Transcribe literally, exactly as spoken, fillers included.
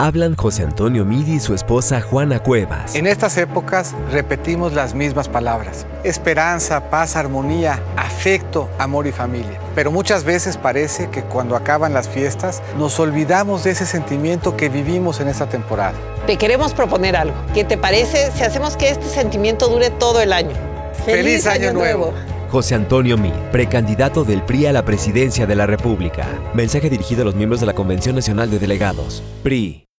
Hablan José Antonio Meade y su esposa Juana Cuevas. En estas épocas repetimos las mismas palabras: esperanza, paz, armonía, afecto, amor y familia. Pero muchas veces parece que cuando acaban las fiestas nos olvidamos de ese sentimiento que vivimos en esta temporada. Te queremos proponer algo. ¿Qué te parece si hacemos que este sentimiento dure todo el año? ¡Feliz, ¡Feliz año, año nuevo! nuevo! José Antonio Meade, precandidato del P R I a la presidencia de la República. Mensaje dirigido a los miembros de la Convención Nacional de Delegados. P R I.